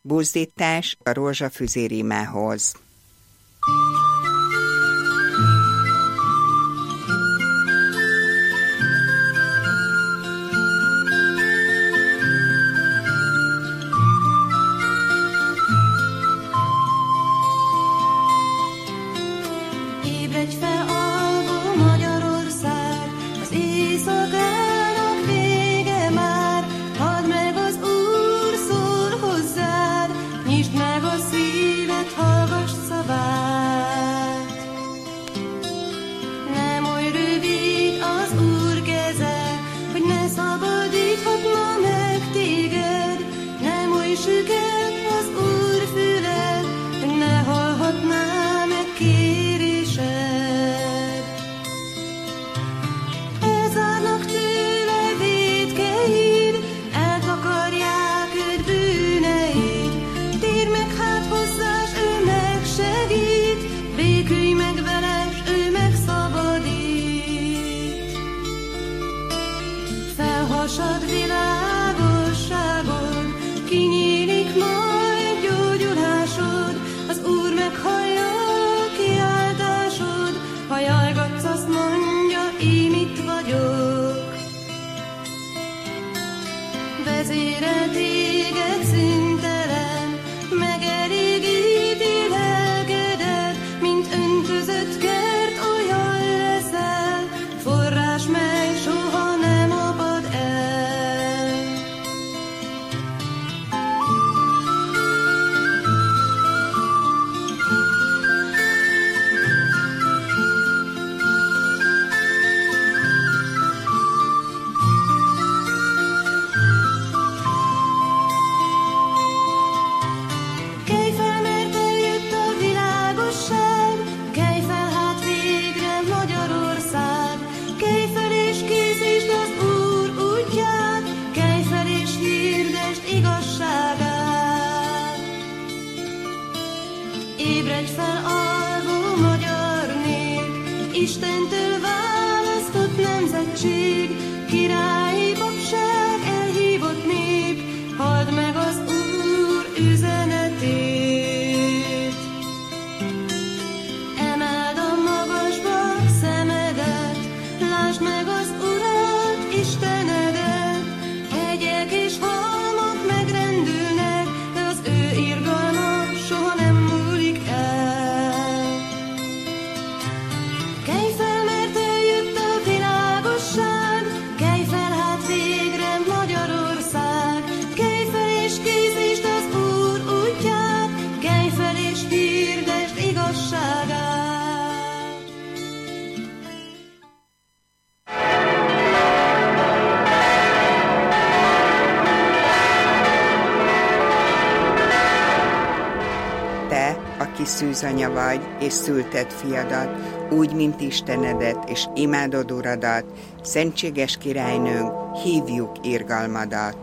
Buzdítás a rózsafüzér imához. Ébredj fel, alvó Magyarország, az éjszakának vége már. Halld meg, az Úr szól hozzád, nyisd meg a szíved, hallgass szavát. Nem oly rövid az Úr keze, hogy ne szabadíthatna meg téged. Nem oly süket az Úr füle, hogy ne hallhatná meg kérésed. Elzárnak tőle vétkeid, eltakarják őt bűneid. Térj meg hát hozzá, s ő megsegít, békülj meg vele, s ő megszabadít. Felhasad világosságod, kinyílik majd gyógyulásod, az Úr meghallja kiáltásod, ha jajgatsz, azt mondja, én itt vagyok. Vezérel téged szüntelen, megelégíti lelkedet, mint öntözött kert, olyan leszel, forrás, mely soha nem apad el. Kelj fel, mert eljött a világosság, kelj fel hát végre Magyarország. Kelj fel és készítsd az Úr útját, kelj fel és hirdesd igazságát. Ébredj fel, alvó magyar nép, Istentől választott nemzetség, királyi papság, elhívott nép, halld meg az Úr üzenetét. Emeld a magasba szemedet, lásd meg az Urat, Istenedet. Hegyek és halmok megrendülnek, de az ő irgalma soha nem múlik el. Kelj fel, mert eljött a világosság, kelj fel hát végre Magyarország. Kelj fel és készítsd az Úr útját, kelj fel és hirdesd igazságát. Te, aki szűzanya vagy, és szülted fiadat, úgy, mint Istenedet, és imádod Uradat, szentséges királynőnk, hívjuk irgalmadat.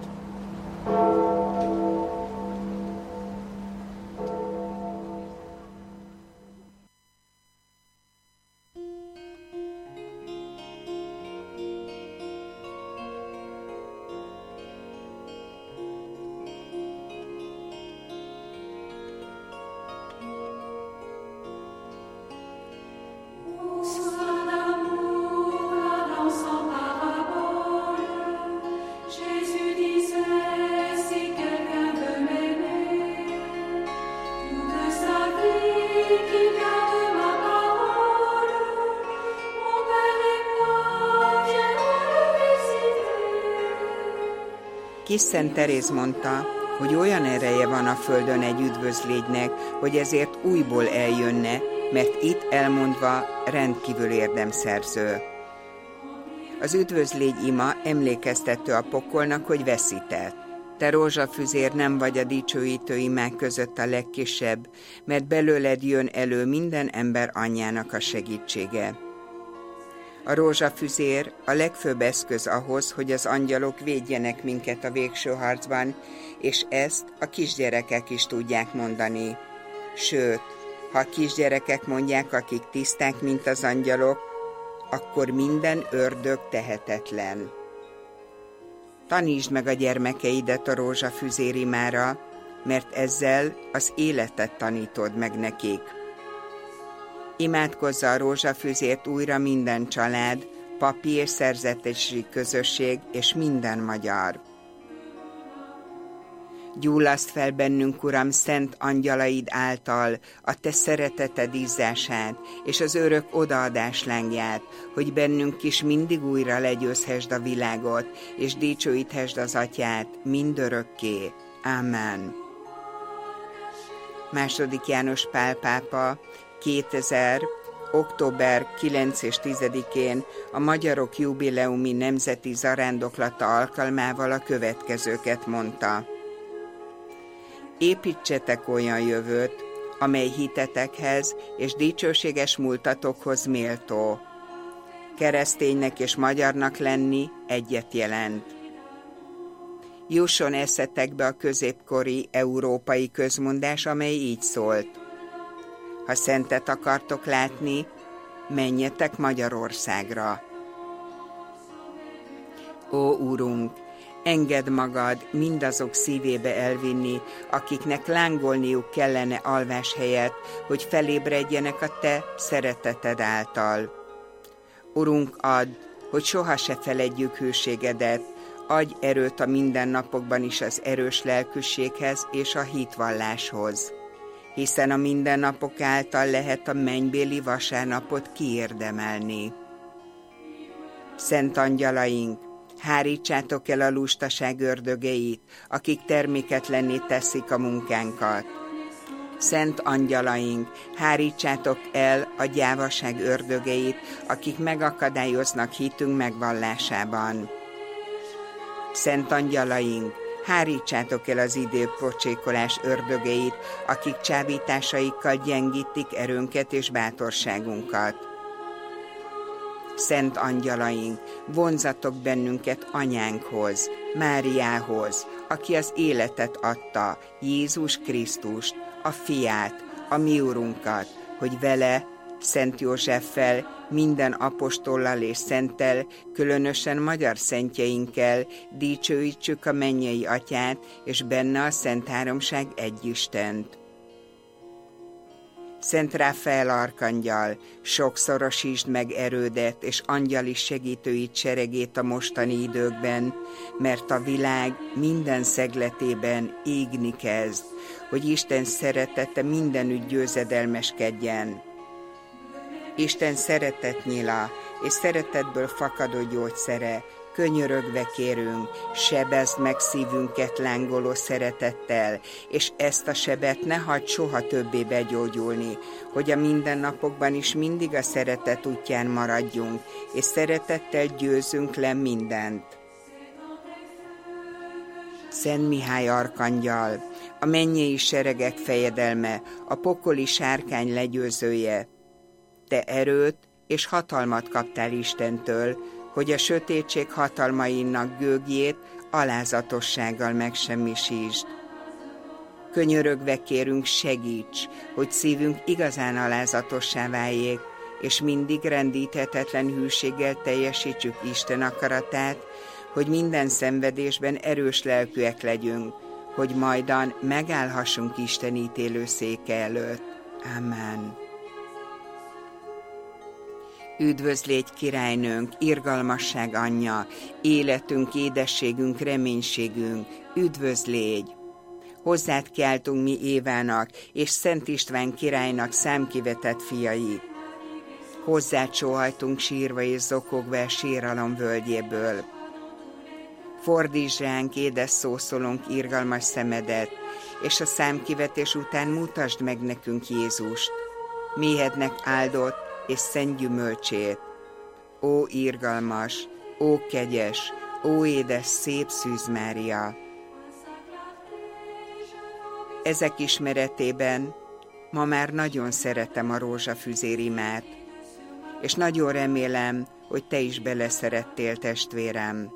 Sois l'amour, la danse en parabole. Jésus disait, si quelqu'un veut m'aimer, tout de sa vie qu'il garde ma parole. Mon Père et moi viendrons le visiter. Kis Szent Teréz mondta, hogy olyan ereje van a földön egy üdvözlégynek, hogy ezért újból eljönne, mert itt elmondva rendkívül érdemszerző. Az üdvözlégy ima emlékeztető a pokolnak, hogy veszített. Te rózsafüzér nem vagy a dicsőítő imák között a legkisebb, mert belőled jön elő minden ember anyjának a segítsége. A rózsafüzér a legfőbb eszköz ahhoz, hogy az angyalok védjenek minket a végső harcban, és ezt a kisgyerekek is tudják mondani. Sőt, ha a kisgyerekek mondják, akik tiszták, mint az angyalok, akkor minden ördög tehetetlen. Tanítsd meg a gyermekeidet a rózsafüzér imára, mert ezzel az életet tanítod meg nekik. Imádkozza a rózsafűzért újra minden család, papi és szerzetesi közösség és minden magyar. Gyullaszt fel bennünk, Uram, szent angyalaid által a te szereteted izzását és az örök odaadás lángját, hogy bennünk is mindig újra legyőzhesd a világot, és dicsőíthesd az Atyát mindörökké. Amen. II. János Pál pápa 2000. október 9 és 10-én a magyarok jubileumi nemzeti zarándoklata alkalmával a következőket mondta. Építsetek olyan jövőt, amely hitetekhez és dicsőséges múltatokhoz méltó. Kereszténynek és magyarnak lenni egyet jelent. Jusson eszetekbe a középkori európai közmondás, amely így szólt. Ha szentet akartok látni, menjetek Magyarországra. Ó, Úrunk, engedd magad mindazok szívébe elvinni, akiknek lángolniuk kellene alvás helyett, hogy felébredjenek a te szereteted által. Urunk, add, hogy soha se feledjük hűségedet, adj erőt a mindennapokban is az erős lelkűséghez és a hitvalláshoz, hiszen a mindennapok által lehet a mennybéli vasárnapot kiérdemelni. Szent angyalaink, hárítsátok el a lustaság ördögeit, akik terméketlenné teszik a munkánkat. Szent angyalaink, hárítsátok el a gyávaság ördögeit, akik megakadályoznak hitünk megvallásában. Szent angyalaink, hárítsátok el az időpocsékolás ördögeit, akik csábításaikkal gyengítik erőnket és bátorságunkat. Szent angyalaink, vonzatok bennünket anyánkhoz, Máriához, aki az életet adta, Jézus Krisztust, a fiát, a mi Urunkat, hogy vele, Szent Józseffel, minden apostollal és szenttel, különösen magyar szentjeinkkel dicsőítsük a mennyei Atyát, és benne a Szent Háromság egyistent. Szent Ráfael arkangyal, sokszorosítsd meg erődet és angyali segítőid seregét a mostani időkben, mert a világ minden szegletében égni kezd, hogy Isten szeretete mindenütt győzedelmeskedjen. Isten szeretetnyila és szeretetből fakadó gyógyszere, könyörögve kérünk, sebezd meg szívünket lángoló szeretettel, és ezt a sebet ne hagyd soha többé begyógyulni, hogy a mindennapokban is mindig a szeretet útján maradjunk, és szeretettel győzünk le mindent. Szent Mihály arkangyal, a mennyei seregek fejedelme, a pokoli sárkány legyőzője, te erőt és hatalmat kaptál Istentől, hogy a sötétség hatalmainak gőgjét alázatossággal megsemmisítsd. Könyörögve kérünk, segíts, hogy szívünk igazán alázatossá váljék, és mindig rendíthetetlen hűséggel teljesítsük Isten akaratát, hogy minden szenvedésben erős lelkűek legyünk, hogy majdan megállhassunk Isten ítélőszéke előtt. Amen. Üdvözl légy, királynőnk, irgalmasság anyja, életünk, édességünk, reménységünk, üdvözl légy! Hozzád keltünk mi Évának és Szent István királynak számkivetett fiai. Hozzád sóhajtunk sírva és zokogva a síralom völgyéből. Fordítsd ránk édes szószólónk irgalmas szemedet, és a számkivetés után mutasd meg nekünk Jézust, méhednek áldott és szent gyümölcsét. Ó irgalmas, ó kegyes, ó édes, szép Szűz Mária! Ezek ismeretében ma már nagyon szeretem a rózsafüzér imát, és nagyon remélem, hogy te is beleszerettél, testvérem.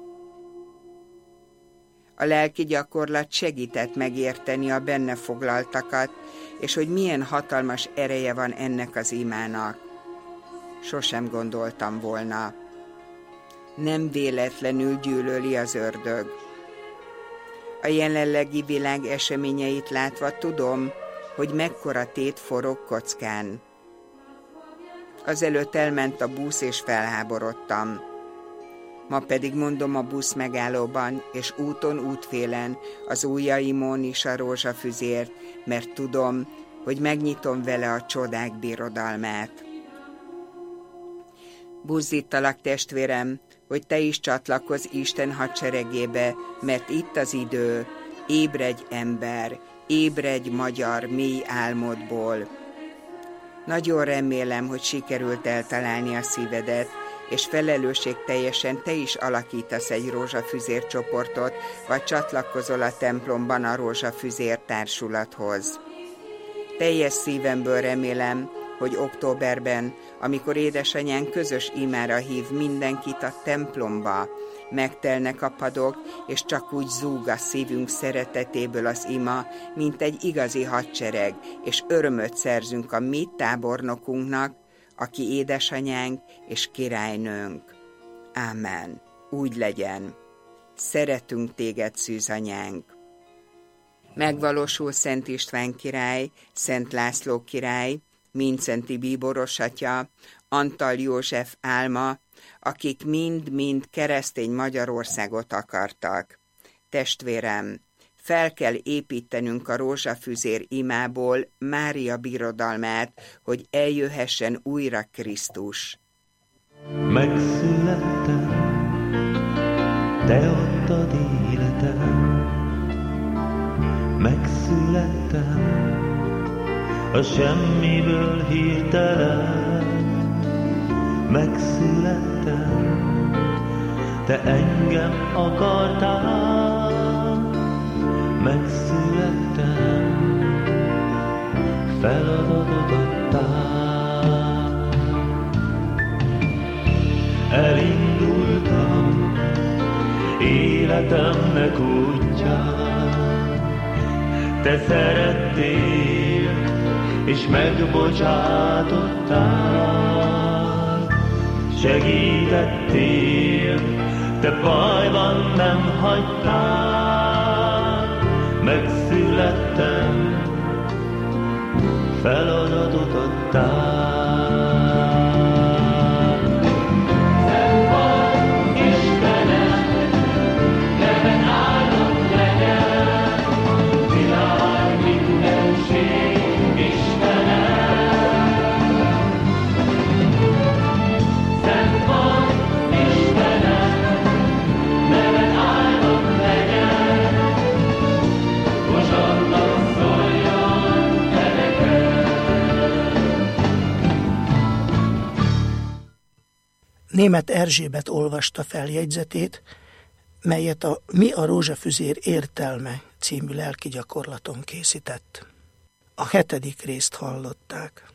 A lelki gyakorlat segített megérteni a benne foglaltakat, és hogy milyen hatalmas ereje van ennek az imának. Sosem gondoltam volna. Nem véletlenül gyűlöli az ördög. A jelenlegi világ eseményeit látva tudom, hogy mekkora tét forog kockán. Azelőtt elment a busz, és felháborodtam. Ma pedig mondom a busz megállóban, és úton útfélen az ujjaimon is a rózsafüzért, mert tudom, hogy megnyitom vele a csodák birodalmát. Buzdítalak, testvérem, hogy te is csatlakozz Isten hadseregébe, mert itt az idő, ébredj ember, ébredj magyar mély álmodból. Nagyon remélem, hogy sikerült eltalálni a szívedet, és felelősségteljesen te is alakítasz egy rózsafüzér csoportot, vagy csatlakozol a templomban a rózsafüzér társulathoz. Teljes szívemből remélem, hogy októberben, amikor édesanyánk közös imára hív mindenkit a templomba, megtelnek a padok, és csak úgy zúg a szívünk szeretetéből az ima, mint egy igazi hadsereg, és örömöt szerzünk a mi tábornokunknak, aki édesanyánk és királynőnk. Ámen. Úgy legyen. Szeretünk téged, szűzanyánk. Megvalósul Szent István király, Szent László király, Mincenti bíboros atya, Antal József álma, akik mind-mind keresztény Magyarországot akartak. Testvérem, fel kell építenünk a rózsafüzér imából Mária birodalmát, hogy eljöhessen újra Krisztus. Megszülettem, te adtad életem. Megszülettem, a semmiből hirtelen. Megszülettem, te engem akartál. Megszülettem, feladatot adtál. Elindultam életemnek útján, te szerettél és megbocsátottál. Segítettél, te bajban nem hagytál. Megszülettem, feladatot adtál. Szent vagy, Istenem, neved áldott legyen, világ mindenség, Istenem. Szent vagy, Istenem, neved áldott legyen, hozsanna szóljon te neked. Németh Erzsébet olvasta fel jegyzetét, melyet a Mi a rózsafüzér értelme című lelki gyakorlaton készített. A 7. részt hallották.